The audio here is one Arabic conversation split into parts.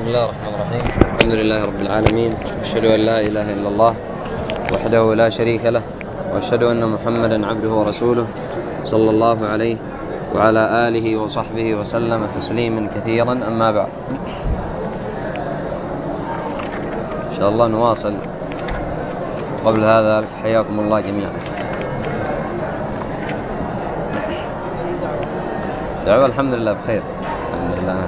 بسم الله الرحمن الرحيم. الحمد لله رب العالمين، أشهد أن لا إله إلا الله وحده لا شريك له، وأشهد أن محمدا عبده ورسوله صلى الله عليه وعلى آله وصحبه وسلم تسليما كثيرا. أما بعد، إن شاء الله نواصل. قبل هذا حياكم الله جميعا. دعوة الحمد لله بخير، الحمد لله.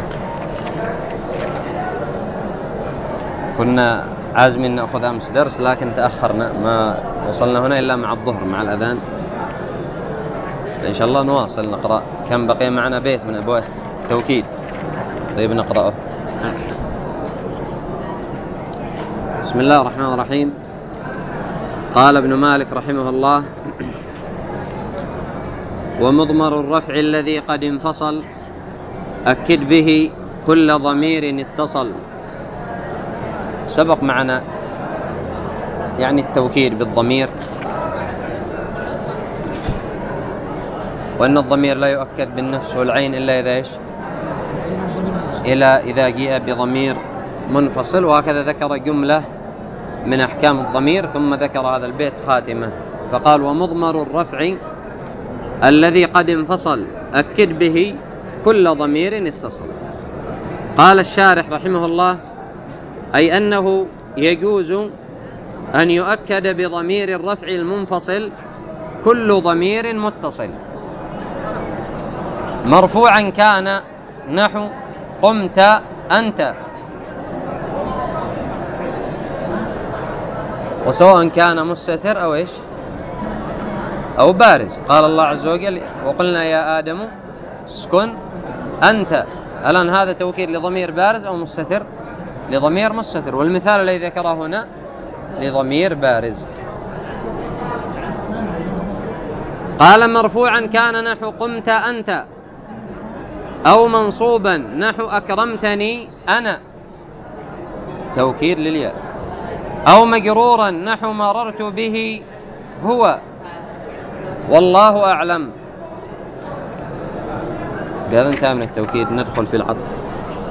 كنا عازمين نأخذ أمس درس لكن تأخرنا، ما وصلنا هنا إلا مع الظهر مع الأذان. إن شاء الله نواصل نقرأ. كم بقي معنا بيت من أبواب التوكيد، طيب نقرأه. بسم الله الرحمن الرحيم. قال ابن مالك رحمه الله: ومضمر الرفع الذي قد انفصل أكد به كل ضمير اتصل. سبق معنا يعني التوكيد بالضمير، وأن الضمير لا يؤكد بالنفس والعين إلا إذا إيش؟ إذا جاء بضمير منفصل. وهكذا ذكر جملة من أحكام الضمير، ثم ذكر هذا البيت خاتمة فقال: ومضمر الرفع الذي قد انفصل أكد به كل ضمير اتصل. قال الشارح رحمه الله: أي أنه يجوز أن يؤكد بضمير الرفع المنفصل كل ضمير متصل، مرفوعا كان نحو قمت أنت، وسواء كان مستتر أو إيش أو بارز. قال الله عز وجل: وقلنا يا آدم اسكن أنت. الآن هذا توكيد لضمير بارز أو مستتر؟ لضمير مستتر، والمثال الذي ذكره هنا لضمير بارز. قال: مرفوعا كان نحو قمت أنت، أو منصوبا نحو أكرمتني أنا، توكيد للياء، أو مجرورا نحو مررت به هو، والله أعلم. بهذا انتهى من التوكيد، ندخل في العطف.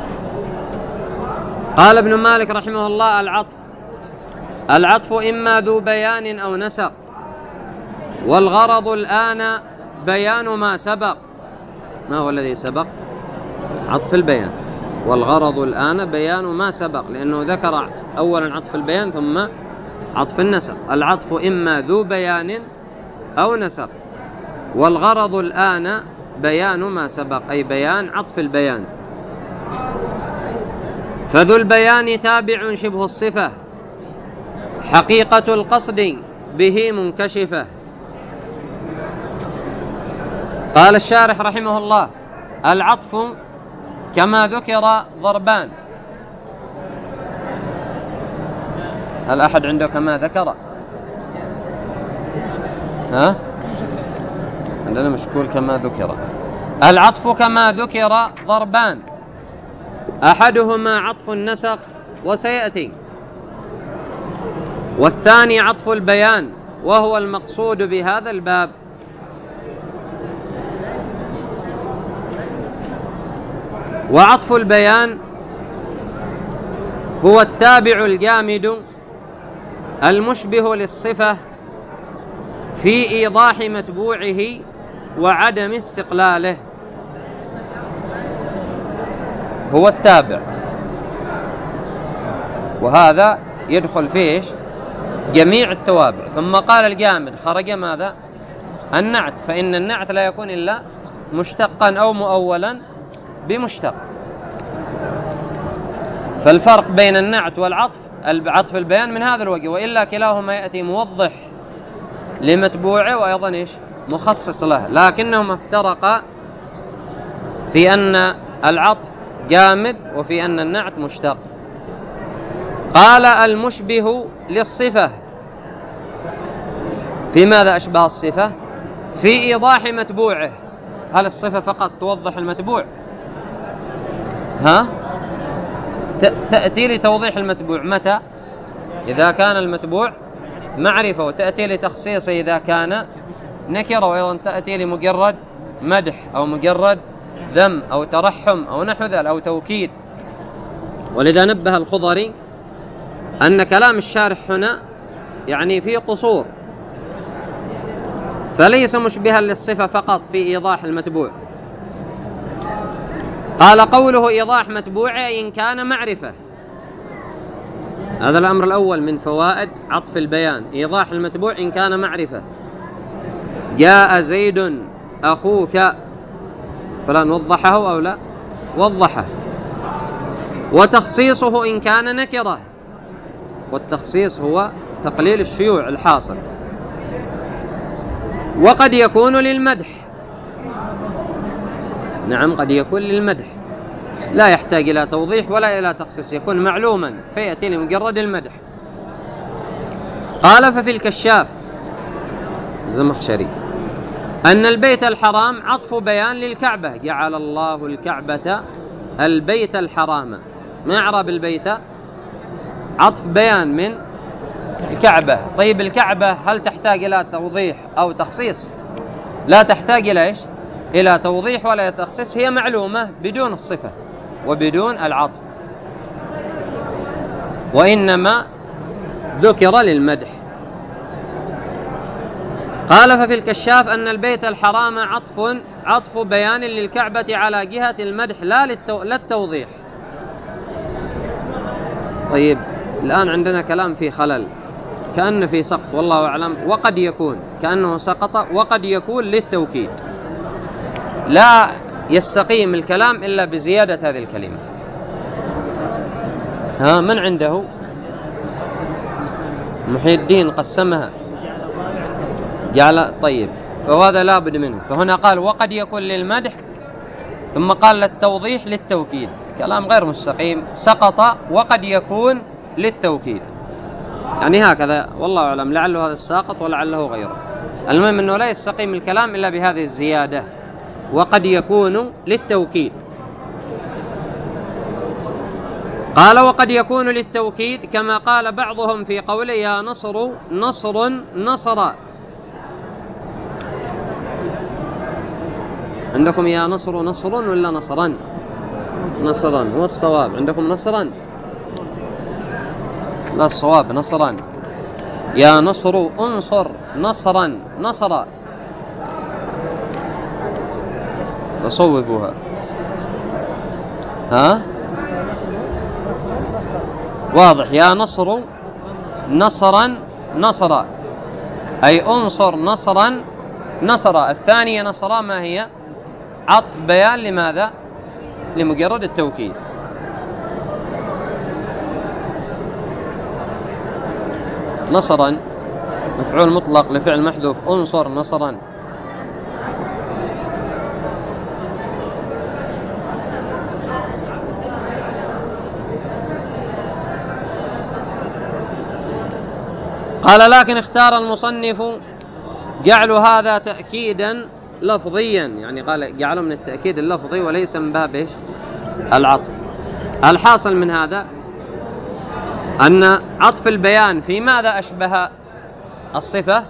قال ابن مالك رحمه الله: العطف إما ذو بيان أو نسق، والغرض الآن بيان ما سبق. ما هو الذي سبق؟ عطف البيان. والغرض الآن بيان ما سبق، لأنه ذكر أولا عطف البيان ثم عطف النسق. العطف إما ذو بيان أو نسق، والغرض الآن بيان ما سبق، أي بيان عطف البيان. فذو البيان تابع شبه الصفة، حقيقة القصد به منكشفة. قال الشارح رحمه الله: العطف كما ذكر ضربان. هل أحد عنده كما ذكر؟ ها؟ عندنا مشكول كما ذكر. العطف كما ذكر ضربان، أحدهما عطف النسق وسيأتي، والثاني عطف البيان، وهو المقصود بهذا الباب. وعطف البيان هو التابع الجامد المشبه للصفة في إيضاح متبوعه وعدم استقلاله. هو التابع، وهذا يدخل فيه جميع التوابع. ثم قال الجامد خرج ماذا؟ النعت، فإن النعت لا يكون إلا مشتقا أو مؤولا بمشتق. فالفرق بين النعت والعطف عطف البيان من هذا الوجه، وإلا كلاهما يأتي موضح لمتبوعه وأيضا إيش؟ مخصص له، لكنهما افترقا في أن العطف جامد وفي أن النعت مشتق. قال: المشبه للصفة. في ماذا أشبه الصفة؟ في إيضاح متبوعه. هل الصفة فقط توضح المتبوع؟ ها؟ تأتي لتوضيح المتبوع متى؟ إذا كان المتبوع معرفة، وتأتي لتخصيصه إذا كان نكرة، وأيضا تأتي لمجرد مدح أو مجرد ذم أو ترحم أو نحو ذلك أو توكيد. ولذا نبه الخضري أن كلام الشارح هنا يعني فيه قصور، فليس مشبها للصفة فقط في إيضاح المتبوع. قال قوله إيضاح متبوع إن كان معرفة، هذا الأمر الأول من فوائد عطف البيان، إيضاح المتبوع إن كان معرفة. جاء زيد أخوك، فلان وضحه أو لا؟ وضحه. وتخصيصه إن كان نكرة، والتخصيص هو تقليل الشيوع الحاصل. وقد يكون للمدح، نعم قد يكون للمدح لا يحتاج إلى توضيح ولا إلى تخصيص، يكون معلوما فيأتي لمجرد المدح. قال ففي الكشاف الزمخشري أن البيت الحرام عطف بيان للكعبة، جعل الله الكعبة البيت الحرام. ما إعراب البيت؟ عطف بيان من الكعبة. طيب الكعبة هل تحتاج إلى توضيح أو تخصيص؟ لا تحتاج إلى إيش؟ إلى توضيح ولا تخصيص، هي معلومة بدون الصفة وبدون العطف، وإنما ذكر للمدح. قال ففي الكشاف أن البيت الحرام عطف بيان للكعبة على جهة المدح لا التوضيح. طيب الآن عندنا كلام في خلل، كأن في سقط والله أعلم، وقد يكون كأنه سقط وقد يكون للتوكيد، لا يستقيم الكلام إلا بزيادة هذه الكلمة. من عنده؟ محي الدين قسمها جعل. طيب فهذا لا بد منه، فهنا قال وقد يكون للمدح ثم قال للتوضيح للتوكيد، كلام غير مستقيم. سقط وقد يكون للتوكيد، يعني هكذا والله أعلم، لعله هذا الساقط ولعله غيره. المهم أنه لا يستقيم الكلام إلا بهذه الزيادة، وقد يكون للتوكيد. قال وقد يكون للتوكيد كما قال بعضهم في قوله يا نصر نصر نصر. عندكم يا نصر نصر ولا نصرا؟ نصرا هو الصواب. عندكم نصرا؟ لا الصواب نصرا. يا نصر انصر نصرا نصرا، تصوبوها. واضح. يا نصر نصرا نصرا أي انصر نصرا نصرا. الثانية نصرا ما هي؟ عطف بيان لماذا؟ لمجرد التوكيد. نصرا مفعول مطلق لفعل محذوف، انصر نصرا. قال لكن اختار المصنف جعل هذا تأكيدا لفظيا، يعني قال جعله من التأكيد اللفظي وليس من باب ايش؟ العطف. الحاصل من هذا أن عطف البيان في ماذا أشبه الصفة؟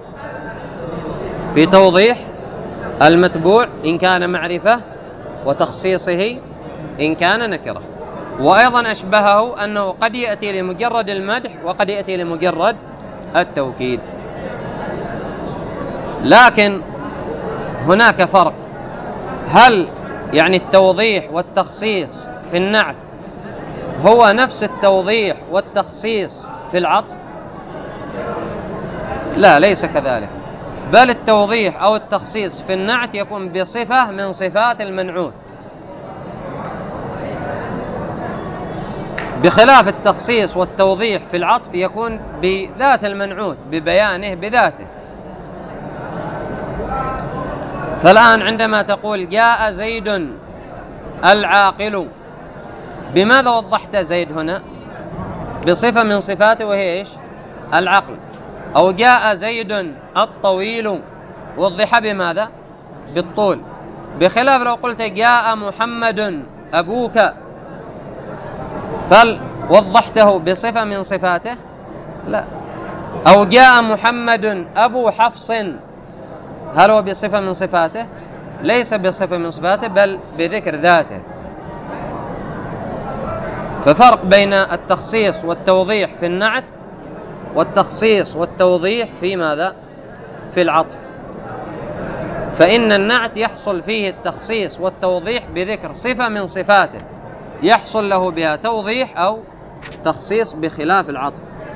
في توضيح المتبوع إن كان معرفة، وتخصيصه إن كان نكرة. وأيضا أشبهه أنه قد يأتي لمجرد المدح وقد يأتي لمجرد التوكيد. لكن هناك فرق، هل يعني التوضيح والتخصيص في النعت هو نفس التوضيح والتخصيص في العطف؟ لا، ليس كذلك، بل التوضيح أو التخصيص في النعت يكون بصفة من صفات المنعوت، بخلاف التخصيص والتوضيح في العطف يكون بذات المنعوت، ببيانه بذاته. فالآن عندما تقول جاء زيد العاقل، بماذا وضحت زيد هنا؟ بصفة من صفاته وهي إيش؟ العقل. أو جاء زيد الطويل، وضح بماذا؟ بالطول. بخلاف لو قلت جاء محمد أبوك، فوضحته بصفة من صفاته؟ لا. أو جاء محمد أبو حفص، هل هو بصفة من صفاته؟ ليس بصفة من صفاته، بل بذكر ذاته. ففرق بين التخصيص والتوضيح في النعت والتخصيص والتوضيح في ماذا؟ في العطف. فإن النعت يحصل فيه التخصيص والتوضيح بذكر صفة من صفاته يحصل له بها توضيح أو تخصيص بخلاف العطف.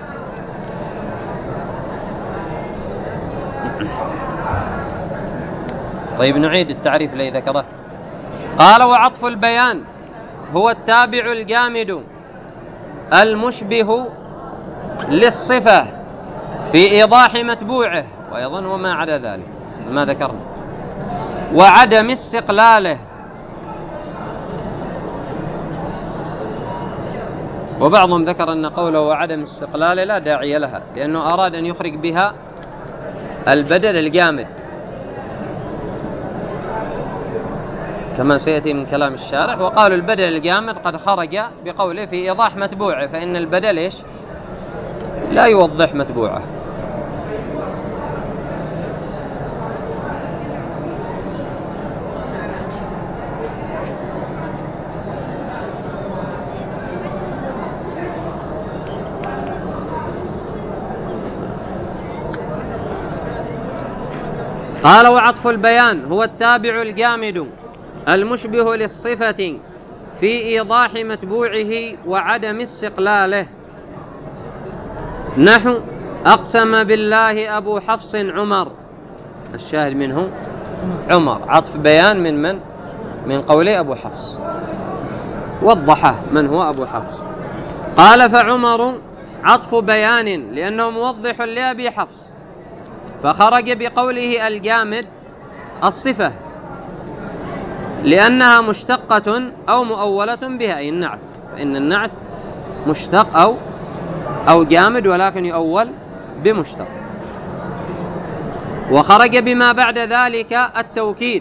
طيب نعيد التعريف الذي ذكره. قال: وعطف البيان هو التابع الجامد المشبه للصفة في إيضاح متبوعه، وأيضا وما عدا ذلك ما ذكرنا، وعدم استقلاله. وبعضهم ذكر أن قوله وعدم استقلاله لا داعي لها، لأنه أراد أن يخرج بها البدل الجامد كما سيأتي من كلام الشارح. وقالوا البدل الجامد قد خرج بقوله في إيضاح متبوعه، فإن البدل إيش؟ لا يوضح متبوعه. قال: وعطف البيان هو التابع الجامد المشبه للصفة في إيضاح متبوعه وعدم استقلاله. نحو: أقسم بالله أبو حفص عمر. الشاهد منه عمر، عطف بيان من قوله أبو حفص، وضحه من هو أبو حفص. قال: فعمر عطف بيان لأنه موضح لأبي حفص، فخرج بقوله الجامد الصفة لأنها مشتقة أو مؤولة بها، أي النعت، فإن النعت مشتق أو جامد ولكن يؤول بمشتق. وخرج بما بعد ذلك التوكيد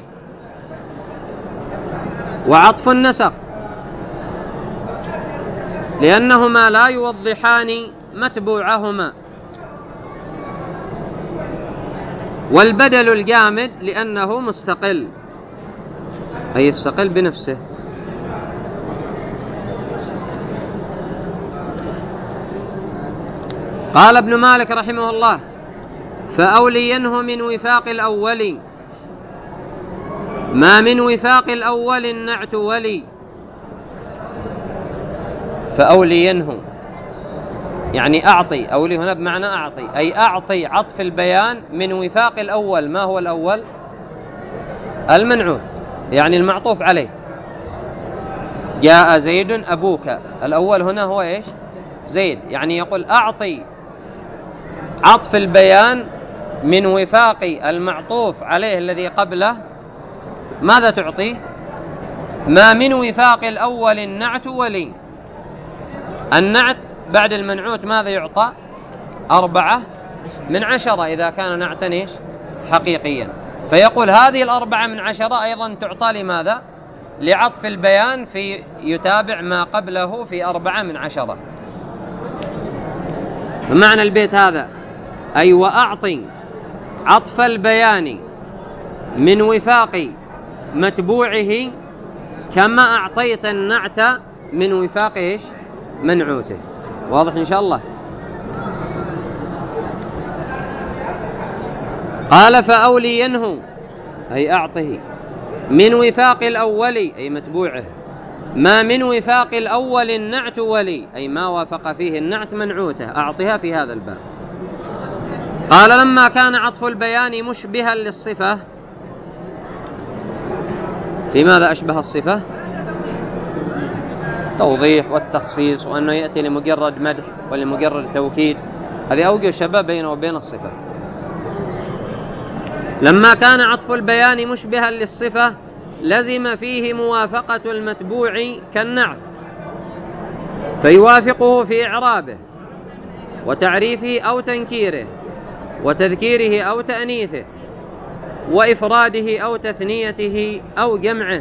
وعطف النسق لأنهما لا يوضحان متبوعهما، والبدل الجامد لأنه مستقل، أي يستقل بنفسه. قال ابن مالك رحمه الله: فأولينه من وفاق الأول، ما من وفاق الأول النعت ولي. فأولينه يعني أعطي، أولي هنا بمعنى أعطي، أي أعطي عطف البيان من وفاق الأول. ما هو الأول؟ المنعوت، يعني المعطوف عليه. جاء زيد أبوك، الأول هنا هو إيش؟ زيد، يعني يقول أعطي عطف البيان من وفاق المعطوف عليه الذي قبله. ماذا تعطيه؟ ما من وفاق الأول النعت ولي. النعت بعد المنعوت ماذا يعطى؟ 4/10 إذا كان نعتا إيش؟ حقيقيا. فيقول هذه 4/10 أيضا تعطى لماذا؟ لعطف البيان في يتابع ما قبله في 4/10. فمعنى البيت هذا أي وأعطي عطف البيان من وفاق متبوعه كما أعطيت النعت من وفاق إيش؟ منعوته. واضح إن شاء الله؟ قال: فأولينه أي أعطه من وفاق الأول أي متبوعه، ما من وفاق الأول النعت ولي، أي ما وافق فيه النعت منعوته، أعطها في هذا الباب. قال: لما كان عطف البيان مشبها للصفة. في ماذا أشبه الصفة؟ توضيح والتخصيص، وأنه يأتي لمجرد مدح ولمجرد توكيد، هذه أوجه شبه بينه وبين الصفة. لما كان عطف البيان مشبها للصفة لزم فيه موافقة المتبوع كالنعت، فيوافقه في إعرابه وتعريفه أو تنكيره وتذكيره أو تأنيثه وإفراده أو تثنيته أو جمعه.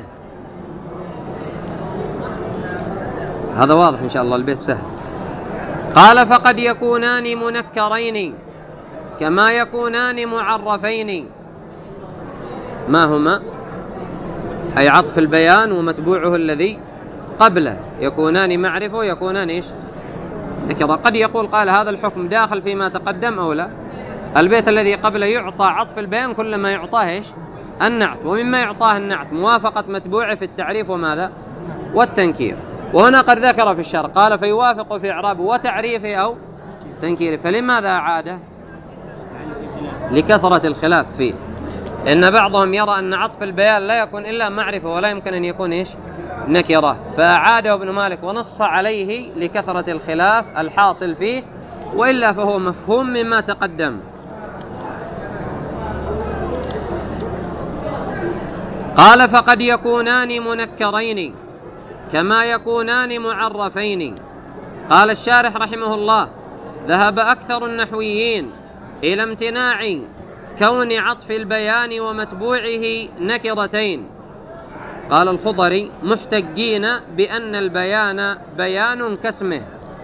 هذا واضح إن شاء الله، البيت سهل. قال: فقد يكونان منكرين كما يكونان معرفين. ما هما؟ أي عطف البيان ومتبوعه الذي قبله يكونان معرفة ويكونان إيش؟ نكرة. قد يقول قال هذا الحكم داخل فيما تقدم أو لا. البيت الذي قبله يعطى عطف البيان كل ما يعطاه إيش؟ النعت، ومما يعطاه النعت موافقة متبوعه في التعريف وماذا؟ والتنكير. وهنا قد ذكر في الشرح قال فيوافق في إعرابه وتعريفه أو تنكيره. فلماذا عاده؟ لكثرة الخلاف فيه، لأن بعضهم يرى أن عطف البيان لا يكون إلا معرفة ولا يمكن أن يكون إيش؟ نكرة، فأعاده ابن مالك ونص عليه لكثرة الخلاف الحاصل فيه، وإلا فهو مفهوم مما تقدم. قال فقد يكونان منكرين كما يكونان معرفين. قال الشارح رحمه الله ذهب أكثر النحويين إلى امتناع كون عطف البيان ومتبوعه نكرتين. قال الخضري محتجين بأن البيان بيان كاسمه،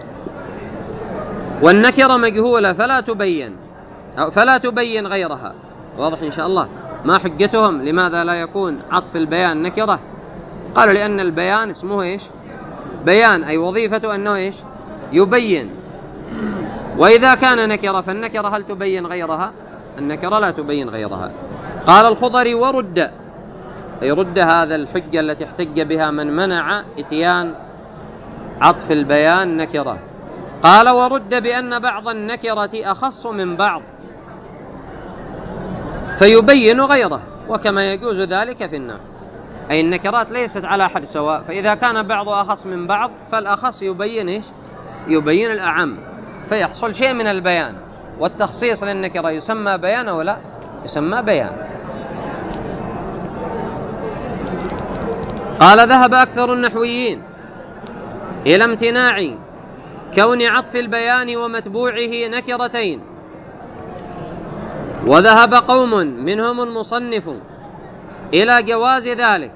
والنكرة مجهولة فلا تبين غيرها. واضح إن شاء الله؟ ما حجتهم لماذا لا يكون عطف البيان نكرة؟ قالوا لأن البيان اسمه إيش؟ بيان، أي وظيفته أنه إيش؟ يبين. وإذا كان نكرة فالنكرة هل تبين غيرها؟ النكرة لا تبين غيرها. قال الخضري ورد، أي رد هذا الحجة التي احتج بها من منع إتيان عطف البيان نكرة. قال ورد بأن بعض النكرة أخص من بعض فيبين غيره، وكما يجوز ذلك في النحو، أي النكرات ليست على حد سواء، فإذا كان بعض أخص من بعض فالأخص يبين إيش؟ يبين الأعم، فيحصل شيء من البيان. والتخصيص للنكرة يسمى بيان أو لا؟ يسمى بيان. قال ذهب أكثر النحويين إلى امتناع كون عطف البيان ومتبوعه نكرتين، وذهب قوم منهم المصنف إلى جواز ذلك،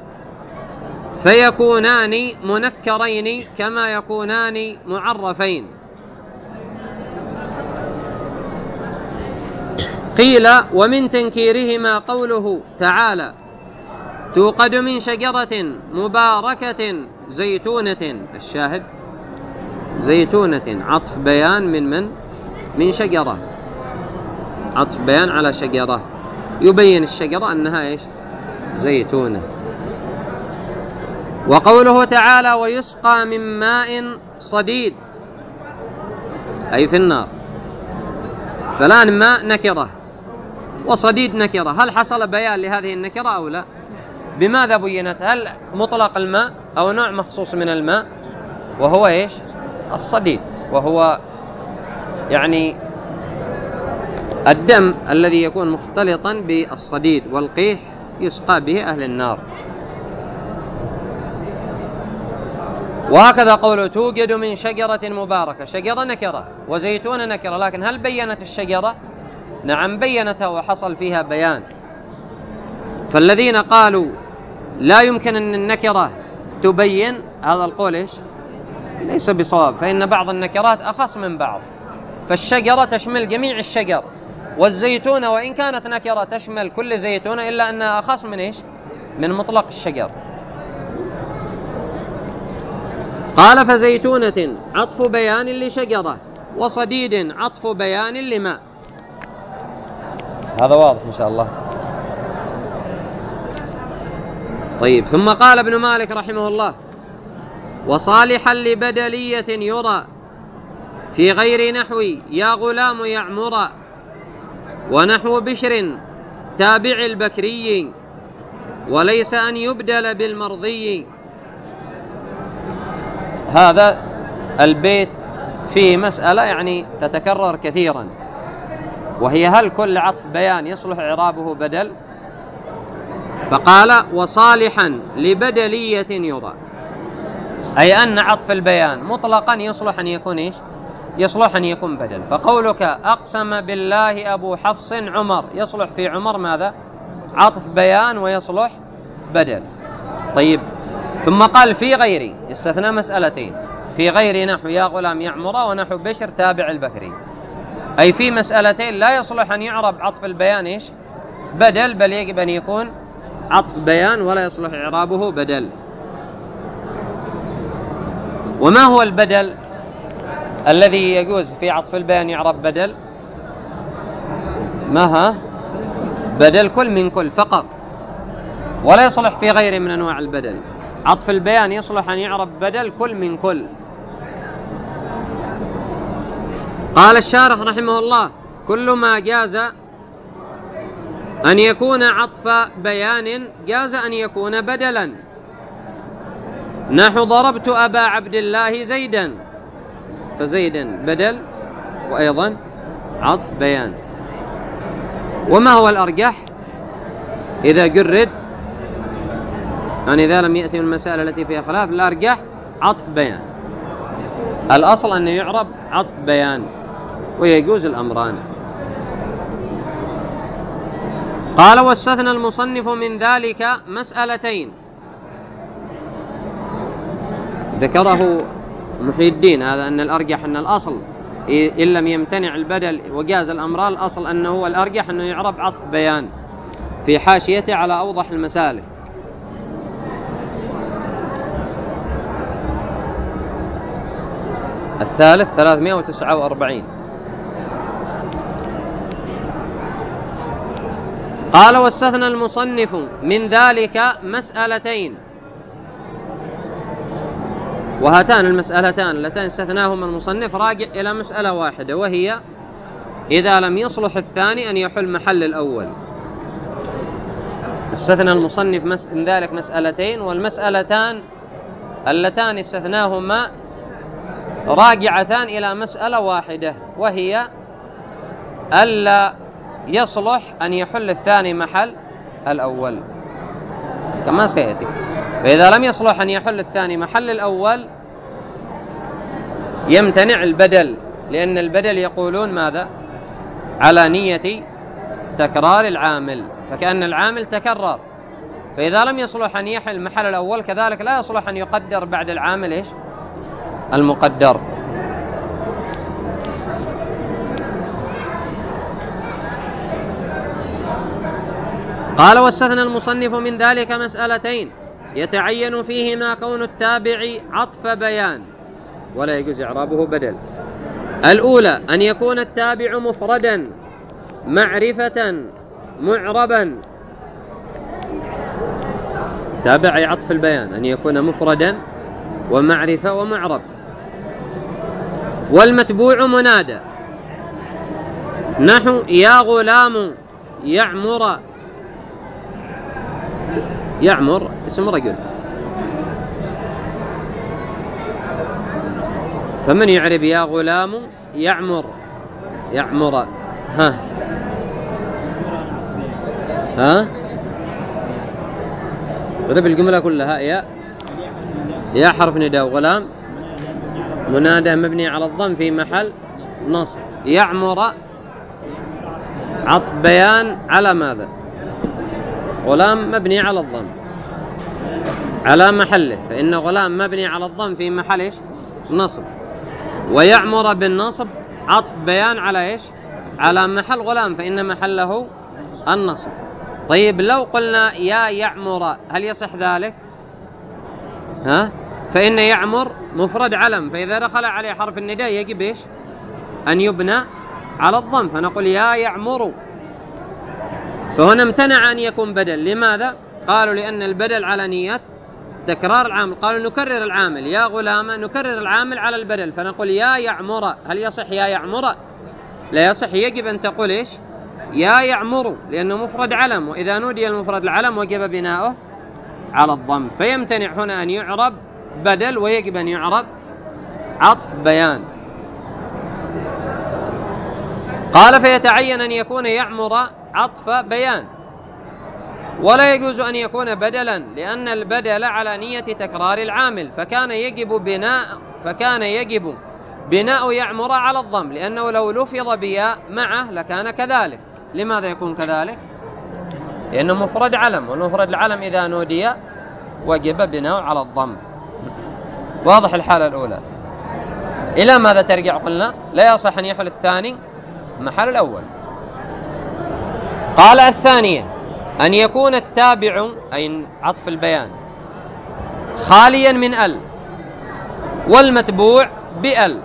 فيكونان منكرين كما يكونان معرفين. قيل ومن تنكيرهما قوله تعالى توقد من شجرة مباركة زيتونة. الشاهد زيتونة عطف بيان من شجرة، عطف بيان على شجرة يبين الشجرة أنها إيش؟ زيتونة. وقوله تعالى ويسقى من ماء صديد، أي في النار. فالآن ماء نكرة وصديد نكرة، هل حصل بيان لهذه النكرة أو لا؟ بماذا بينت؟ هل مطلق الماء أو نوع مخصوص من الماء وهو إيش؟ الصديد، وهو يعني الدم الذي يكون مختلطا بالصديد والقيح يسقى به أهل النار. وهكذا قوله توجد من شجرة مباركة، شجرة نكرة وزيتون نكرة، لكن هل بينت الشجرة؟ نعم بينتها وحصل فيها بيان. فالذين قالوا لا يمكن أن النكرة تبين، هذا القول إيش؟ ليس بصواب، فإن بعض النكرات أخص من بعض، فالشجرة تشمل جميع الشجر، والزيتونة وإن كانت نكرة تشمل كل زيتونة إلا أنها أخص من إيش؟ من مطلق الشجر. قال فزيتونة عطف بيان لشجرة، وصديد عطف بيان لماء. هذا واضح إن شاء الله. طيب، ثم قال ابن مالك رحمه الله وصالحا لبدلية يرى في غير نحو يا غلام يعمر، ونحو بشر تابع البكري، وليس أن يبدل بالمرضي. هذا البيت فيه مسألة يعني تتكرر كثيرا، وهي هل كل عطف بيان يصلح إعرابه بدل؟ فقال وصالحا لبدلية يرى، أي أن عطف البيان مطلقا يصلح أن يكون إيش؟ يصلح أن يكون بدل. فقولك أقسم بالله أبو حفص عمر، يصلح في عمر ماذا؟ عطف بيان ويصلح بدل. طيب، ثم قال في غيري، استثنى مسألتين، في غير نحو يا غلام يعمر ونحو بشر تابع البكري، أي في مسألتين لا يصلح أن يعرب عطف البيان إيش؟ بدل، بل يجب أن يكون عطف بيان ولا يصلح إعرابه بدل. وما هو البدل الذي يجوز في عطف البيان يعرب بدل؟ ما بدل كل من كل فقط، ولا يصلح في غيره من أنواع البدل. عطف البيان يصلح أن يعرب بدل كل من كل. قال الشارح رحمه الله: كل ما جاز أن يكون عطف بيان جاز أن يكون بدلا، نحو ضربت أبا عبد الله زيدا، فزيدا بدل وأيضا عطف بيان. وما هو الأرجح إذا جرد؟ يعني إذا لم يأتي من المسائل التي فيها خلاف، الأرجح عطف بيان. الأصل أنه يعرب عطف بيان، ويجوز الأمران. قال: واستثنى المصنف من ذلك مسألتين. ذكره محي الدين هذا أن الأرجح أن الأصل إن لم يمتنع البدل وجاز الأمران، الأصل أنه الأرجح أنه يعرب عطف بيان في حاشيته على أوضح المسالك. الثالث 349. قال: واستثنى المصنف من ذلك مسألتين. وهاتان المسألتان اللتان استثناهما المصنف راجع إلى مسألة واحدة، وهي إذا لم يصلح الثاني أن يحل محل الأول. استثنى المصنف من ذلك مسألتين، والمسألتان اللتان استثناهما راجعتان إلى مسألة واحدة، وهي ألا يصلح أن يحل الثاني محل الأول كما سيأتي. فإذا لم يصلح أن يحل الثاني محل الأول يمتنع البدل، لأن البدل يقولون ماذا؟ على نية تكرار العامل، فكأن العامل تكرر. فإذا لم يصلح أن يحل محل الأول كذلك لا يصلح أن يقدر بعد العامل إيش؟ المقدر. قال: واستثنى المصنف من ذلك مسألتين يتعين فيهما كون التابع عطف بيان ولا يجوز إعرابه بدل. الأولى أن يكون التابع مفردا معرفة معربا. تابع عطف البيان أن يكون مفردا ومعرفة ومعرب. والمتبوع منادى، نحو يا غلام يعمر. يعمر اسم رجل، فمن يعرب يا غلام يعمر؟ يعمر غرب الجملة كلها يا حرف نداء، غلام منادى مبني على الضم في محل نصب. يعمر عطف بيان على ماذا؟ غلام مبني على الضم على محله، فإن غلام مبني على الضم في محل إيش؟ نصب. ويعمر بالنصب عطف بيان على إيش؟ على محل غلام، فإن محله النصب. طيب لو قلنا يا يعمر هل يصح ذلك؟ فإن يعمر مفرد علم، فإذا دخل عليه حرف النداء يجب إيش؟ أن يبنى على الضم، فنقول يا يعمر. فهنا امتنع أن يكون بدل. لماذا؟ قالوا لأن البدل على نية تكرار العامل. قالوا نكرر العامل يا غلام، نكرر العامل على البدل، فنقول يا يعمر. هل يصح يا يعمر؟ لا يصح. يجب أن تقول إيش؟ يا يعمر، لأنه مفرد علم، وإذا نودي المفرد العلم وجب بناؤه على الضم، فيمتنع هنا أن يعرب بدل، ويجب أن يعرب عطف بيان. قال: فيتعين أن يكون يعمر عطف بيان، ولا يجوز أن يكون بدلا، لأن البدل على نية تكرار العامل، فكان يجب بناء يعمر على الضم، لأنه لو لفظ بياء معه لكان كذلك. لماذا يكون كذلك؟ لأنه مفرد علم، والمفرد العلم إذا نودي وجب بناء على الضم. واضح الحالة الأولى. إلى ماذا ترجع؟ قلنا لا يصح أن يحل الثاني محل الأول. قال: الثانية أن يكون التابع أي عطف البيان خاليا من ال، والمتبوع بأل،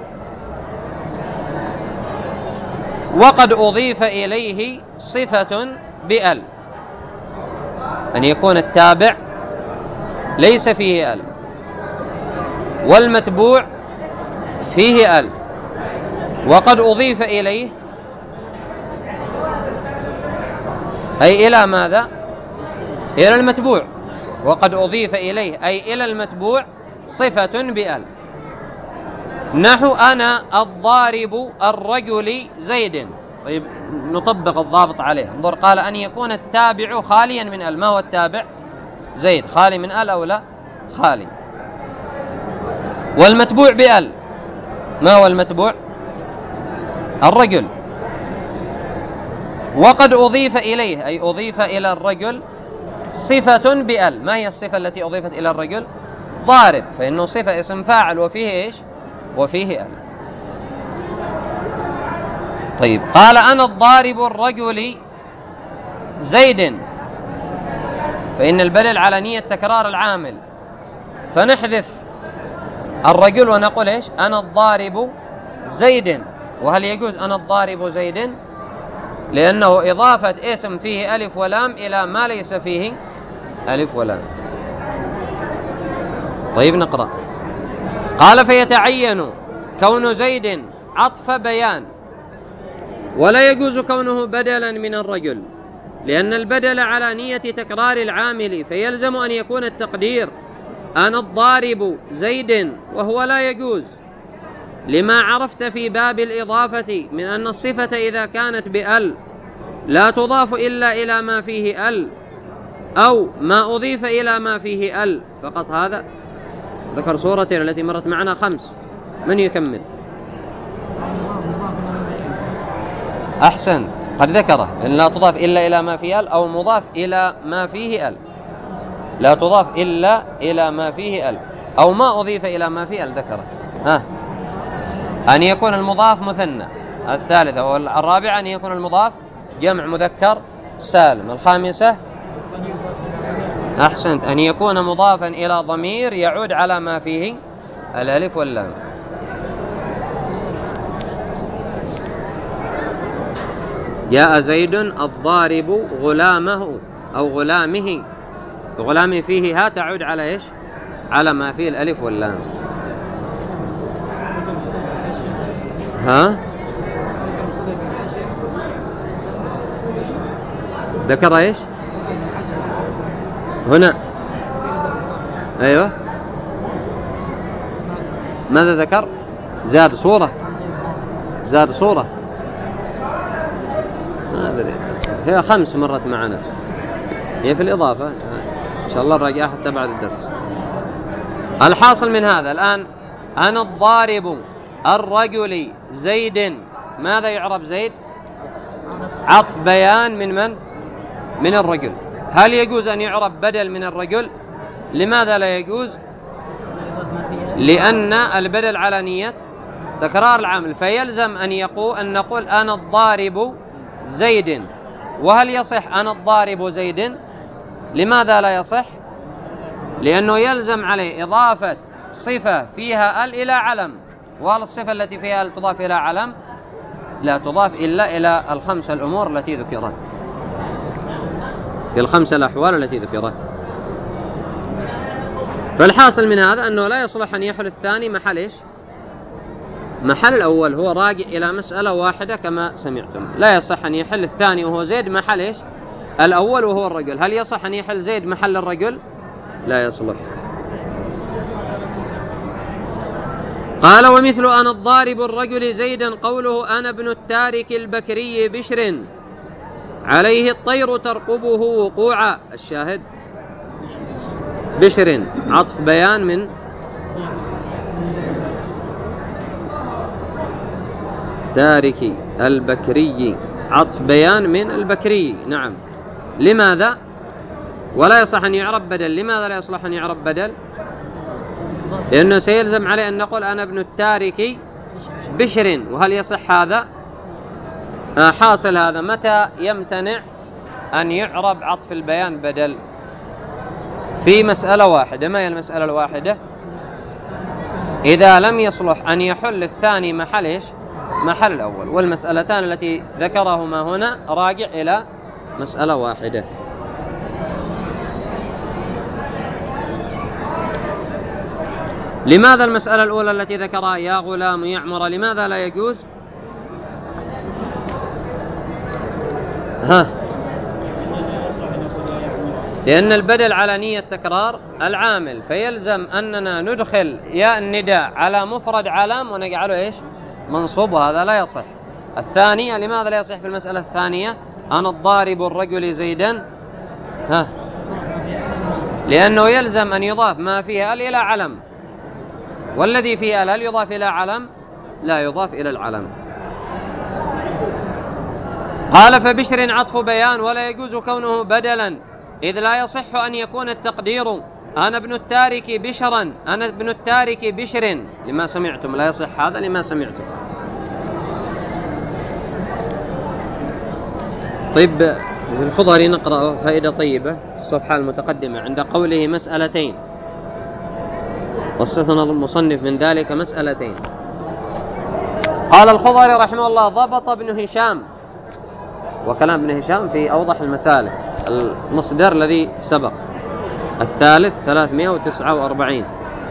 وقد أضيف إليه صفة بأل، أن يكون التابع ليس فيه أل، والمتبوع فيه أل، وقد أضيف إليه أي إلى ماذا؟ إلى المتبوع. وقد أضيف إليه أي إلى المتبوع صفة بأل، نحو أنا الضارب الرجل زيد. طيب نطبق الضابط عليه، انظر، قال أن يكون التابع خاليا من أل. ما هو التابع؟ زيد، خالي من أل أو لا؟ خالي. والمتبوع بأل، ما هو المتبوع؟ الرجل. وقد أضيف إليه أي أضيف إلى الرجل صفة بأل. ما هي الصفة التي أضيفت إلى الرجل؟ ضارب، فإنه صفة اسم فاعل وفيه إيش؟ وفيه أل. طيب قال أنا الضارب الرجل زيد، فإن البدل على نية تكرار العامل، فنحذف الرجل ونقول إيش؟ أنا الضارب زيد. وهل يجوز أنا الضارب زيد؟ لأنه إضافة اسم فيه ألف ولام إلى ما ليس فيه ألف ولام. طيب نقرأ. قال فيتعين كون زيد عطف بيان، ولا يجوز كونه بدلا من الرجل، لأن البدل على نية تكرار العامل، فيلزم أن يكون التقدير أنا الضارب زيد، وهو لا يجوز لما عرفت في باب الإضافة من أن الصفة إذا كانت بأل لا تضاف إلا إلى ما فيه أل، أو ما أضيف إلى ما فيه أل فقط. هذا ذكر صورتين التي مرت معنا 5. من يكمل؟ أحسن، قد ذكره، إن لا تضاف إلا إلى ما فيه أل، أو مضاف إلى ما فيه أل. لا تضاف إلا إلى ما فيه أل، أو ما أضيف إلى ما فيه أل ذكره. أن يكون المضاف مثنى. الثالثة والرابعة أن يكون المضاف جمع مذكر سالم. الخامسة أحسنت، أن يكون مضافا إلى ضمير يعود على ما فيه الألف واللام. جاء زيد الضارب غلامه أو غلامه، غلامه فيه ها تعود على إيش؟ على ما فيه الألف واللام. ذكر إيش هنا؟ أيوة، ماذا ذكر؟ زاد صورة، زاد صورة. ما أدري، هي 5 مرت معنا، هي في الإضافة إن شاء الله نراجعها حتى بعد الدرس. الحاصل من هذا الآن أنا الضارب الرجل زيد، ماذا يعرب زيد؟ عطف بيان من؟ من الرجل. هل يجوز أن يعرب بدل من الرجل؟ لماذا لا يجوز؟ لأن البدل على نية تكرار العامل، فيلزم أن نقول أنا الضارب زيد. وهل يصح أنا الضارب زيد؟ لماذا لا يصح؟ لأنه يلزم عليه إضافة صفة فيها ال إلى علم، وهل الصفة التي فيها ال تضاف إلى علم؟ لا تضاف إلا إلى ال5 الأمور التي ذكرت في ال5 الأحوال التي ذكرت. فالحاصل من هذا أنه لا يصلح أن يحل الثاني محل إيش؟ محل الأول. هو راجع إلى مسألة واحدة كما سمعتم. لا يصح أن يحل الثاني وهو زيد محل إيش؟ الأول وهو الرجل. هل يصح أن يحل زيد محل الرجل؟ لا يصلح. قال ومثل أنا الضارب الرجل زيدا قوله أنا ابن التارك البكري بشر عليه الطير ترقبه وقوعا. الشاهد بشر عطف بيان من تارك البكري، عطف بيان من البكري. نعم. لماذا؟ ولا يصح أن يعرب بدل. لماذا لا يصلح أن يعرب بدل؟ لأنه سيلزم عليه أن نقول أنا ابن التارك بشر. وهل يصح هذا؟ حاصل هذا متى يمتنع أن يعرب عطف البيان بدل؟ في مسألة واحدة. ما هي المسألة الواحدة؟ إذا لم يصلح أن يحل الثاني محل إيش؟ محل الأول. والمسألتان التي ذكرهما هنا راجع إلى مسألة واحدة. لماذا المسألة الأولى التي ذكرها يا غلام يعمر لماذا لا يجوز؟ لأن البدل على نية تكرار العامل، فيلزم أننا ندخل ياء النداء على مفرد علام ونجعله إيش؟ منصوب، وهذا لا يصح. الثانية لماذا لا يصح في المسألة الثانية أنا الضارب الرجل زيدا؟ لأنه يلزم أن يضاف ما فيه ال إلى علم، والذي فيه ال هل يضاف إلى علم؟ لا يضاف إلى العلم. قال فبشر عطف بيان ولا يجوز كونه بدلا، إذ لا يصح أن يكون التقدير أنا ابن التارك بشرا، أنا ابن التارك بشر لما سمعتم، لا يصح هذا لما سمعتم. طيب في الخضري نقرأ فائدة طيبة في الصفحة المتقدمة عند قوله مسألتين، واستثنى المصنف من ذلك مسألتين. قال الخضري رحمه الله ضبط ابن هشام، وكلام ابن هشام في أوضح المسالك المصدر الذي سبق الثالث 349.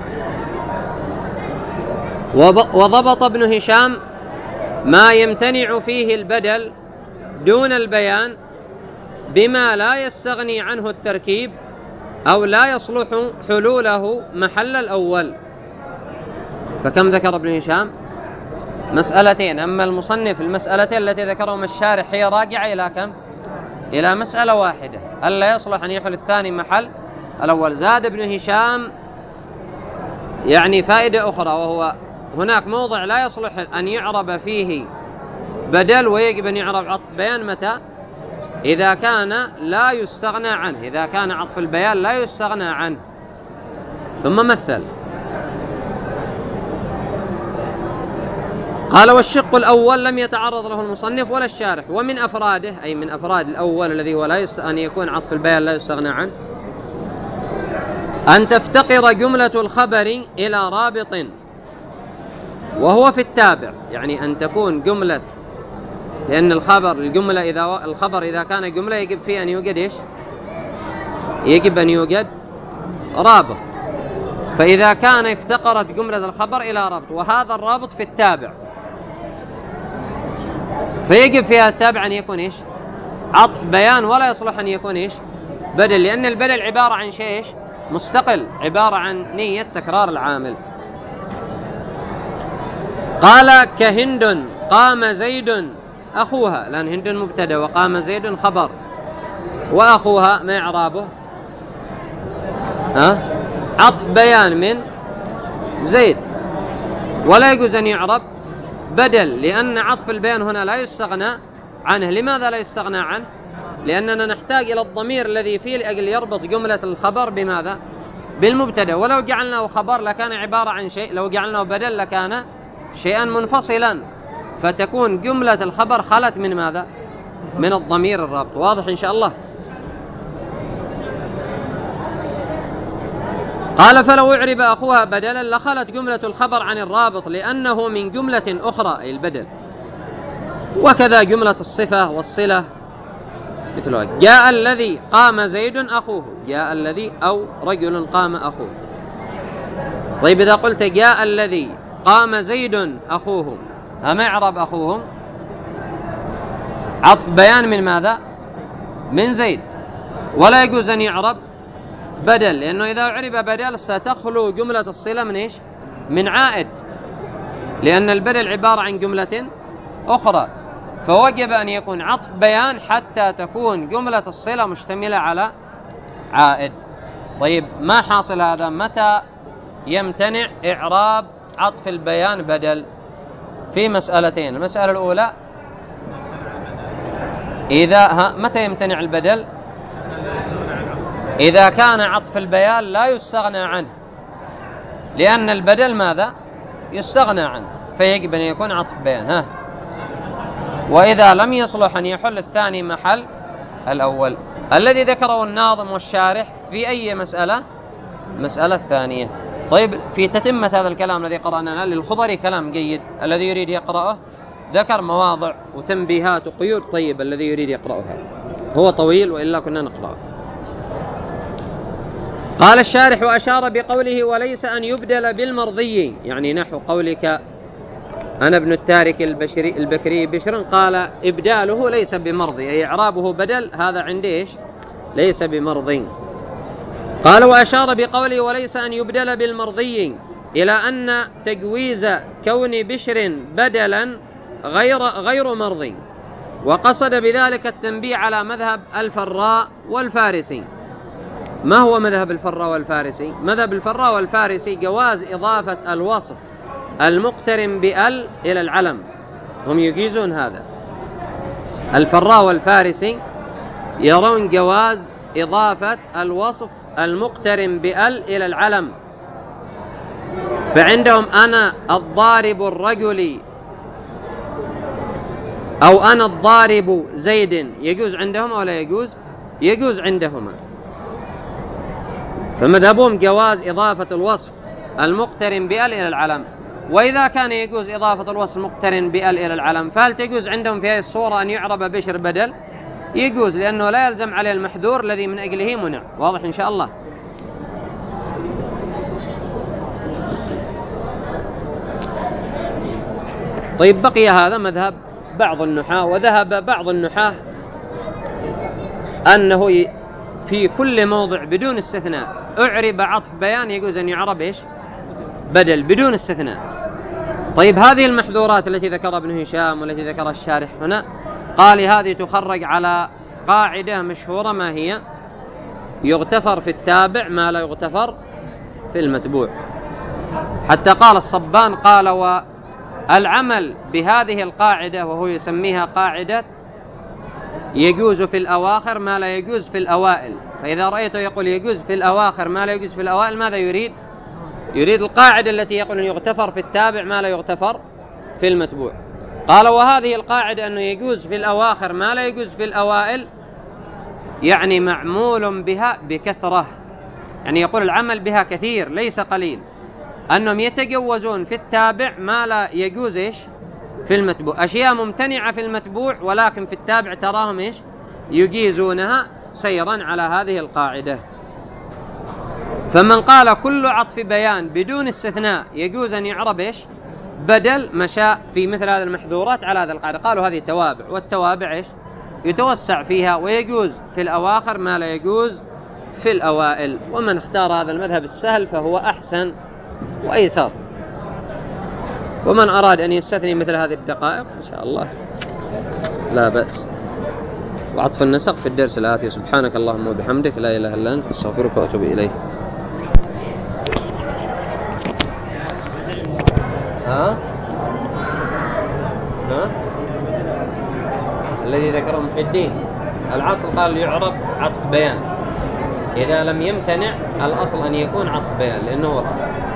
وضبط ابن هشام ما يمتنع فيه البدل دون البيان بما لا يستغني عنه التركيب أو لا يصلح حلوله محل الأول. فكم ذكر ابن هشام؟ مسألتين. أما المصنف المسألتين التي ذكرهم الشارح هي راجعة إلى كم؟ إلى مسألة واحدة، ألا يصلح أن يحل الثاني محل الأول. زاد ابن هشام يعني فائدة أخرى، وهو هناك موضع لا يصلح أن يعرب فيه بدل ويجب أن يعرب عطف بيان. متى؟ إذا كان لا يستغنى عنه، إذا كان عطف البيان لا يستغنى عنه. ثم مثل قال والشق الأول لم يتعرض له المصنف ولا الشارح، ومن أفراده أي من أفراد الأول الذي هو أن يكون عطف البيان لا يستغنى عنه أن تفتقر جملة الخبر إلى رابط وهو في التابع، يعني أن تكون جملة، لأن الخبر إذا كان جملة يجب فيه أن يوجد إيش؟ يجب أن يوجد رابط. فإذا كان افتقرت جملة الخبر إلى رابط وهذا الرابط في التابع، فيجب فيها التابع أن يكون إيش؟ عطف بيان، ولا يصلح أن يكون إيش؟ بدل، لأن البدل عبارة عن شيء إيش؟ مستقل، عبارة عن نية تكرار العامل. قال كهند قام زيد أخوها، لأن هند مبتدأ وقام زيد خبر، وأخوها ما إعرابه؟ عطف بيان من زيد، ولا يجوز أن يعرب بدل، لأن عطف البيان هنا لا يستغنى عنه. لماذا لا يستغنى عنه؟ لأننا نحتاج إلى الضمير الذي فيه لأجل يربط جملة الخبر بماذا؟ بالمبتدأ. ولو جعلناه خبر لكان عبارة عن شيء، لو جعلناه بدل لكان شيئا منفصلا، فتكون جملة الخبر خلت من ماذا؟ من الضمير الرابط. واضح إن شاء الله؟ قال فلو اعرب أخوها بدلا لخلت جملة الخبر عن الرابط، لأنه من جملة أخرى أي البدل. وكذا جملة الصفة والصلة مثلها جاء الذي قام زيد أخوه، جاء الذي أو رجل قام أخوه. طيب إذا قلت جاء الذي قام زيد أخوه، ما يعرب أخوه؟ عطف بيان من ماذا؟ من زيد، ولا يجوز أن يعرب بدل، لأنه إذا عرب بدل ستخلو جملة الصلة من إيش؟ من عائد، لأن البدل عبارة عن جملة أخرى، فوجب أن يكون عطف بيان حتى تكون جملة الصلة مشتملة على عائد. طيب ما حاصل هذا؟ متى يمتنع إعراب عطف البيان بدل؟ في مسألتين. المسألة الأولى متى يمتنع البدل؟ إذا كان عطف البيان لا يستغنى عنه، لأن البدل ماذا؟ يستغنى عنه، فيجب أن يكون عطف بيان. وإذا لم يصلح أن يحل الثاني محل الأول، الذي ذكره الناظم والشارح في أي مسألة؟ مسألة الثانية. طيب في تتمة هذا الكلام الذي قرأناه للخضري كلام جيد، الذي يريد يقرأه ذكر مواضع وتنبيهات وقيود طيب الذي يريد يقرأها، هو طويل وإلا كنا نقرأه. قال الشارح وأشار بقوله وليس أن يبدل بالمرضي، يعني نحو قولك أنا ابن التارك البكري بشر، قال إبداله ليس بمرضي، أي إعرابه بدل، هذا عندي إيش؟ ليس بمرضي. قال وأشار بقوله وليس أن يبدل بالمرضي إلى أن تجويز كون بشر بدلا غير مرضي، وقصد بذلك التنبيه على مذهب الفراء والفارسي. ما هو مذهب الفراء والفارسي؟ مذهب الفراء والفارسي جواز إضافة الوصف المقترن بأل إلى العلم، هم يجيزون هذا. الفراء والفارسي يرون جواز إضافة الوصف المقترن بأل إلى العلم، فعندهم أنا الضارب الرجل أو أنا الضارب زيد، يجوز عندهم أو لا يجوز؟ يجوز عندهما. فمذهبهم جواز إضافة الوصف المقترن بأل إلى العلم. وإذا كان يجوز إضافة الوصف المقترن بأل إلى العلم، فهل تجوز عندهم في هذه الصورة أن يعرب بشر بدل؟ يجوز، لأنه لا يلزم عليه المحذور الذي من أجله منع. واضح إن شاء الله؟ طيب بقي هذا مذهب بعض النحاة، وذهب بعض النحاة أنه في كل موضع بدون استثناء أعرب عطف بيان يجوز أن يعرب إيش؟ بدل بدون استثناء. طيب هذه المحذورات التي ذكر ابن هشام والتي ذكر الشارح هنا، قال هذه تخرج على قاعدة مشهورة، ما هي؟ يغتفر في التابع ما لا يغتفر في المتبوع. حتى قال الصبان قال والعمل بهذه القاعدة، وهو يسميها قاعدة يجوز في الأواخر ما لا يجوز في الأوائل. فإذا رأيته يقول يجوز في الأواخر ما لا يجوز في الأوائل، ماذا يريد؟ يريد القاعدة التي يقول أن يغتفر في التابع ما لا يغتفر في المتبوع. قال وهذه القاعدة أنه يجوز في الأواخر ما لا يجوز في الأوائل، يعني معمول بها بكثرة، يعني يقول العمل بها كثير ليس قليل، أنهم يتجوزون في التابع ما لا يجوز إيش؟ في المتبوع. أشياء ممتنعة في المتبوع ولكن في التابع تراهم إيش؟ يجيزونها سيرا على هذه القاعدة. فمن قال كل عطف بيان بدون استثناء يجوز أن يعرب إيش؟ بدل، مشاء في مثل هذه المحذورات على هذا القاعدة. قالوا هذه توابع، والتوابع إيش؟ يتوسع فيها، ويجوز في الأواخر ما لا يجوز في الأوائل. ومن اختار هذا المذهب السهل فهو أحسن وأيسر، ومن أراد أن يستثني مثل هذه الدقائق إن شاء الله لا بأس. وعطف النسق في الدرس الآتي. سبحانك اللهم وبحمدك، لا إله إلا أنت، أستغفرك وأتوب إليك. الذي ذكره محي الدين العصر قال يعرب عطف بيان، إذا لم يمتنع الأصل أن يكون عطف بيان لأنه هو الأصل.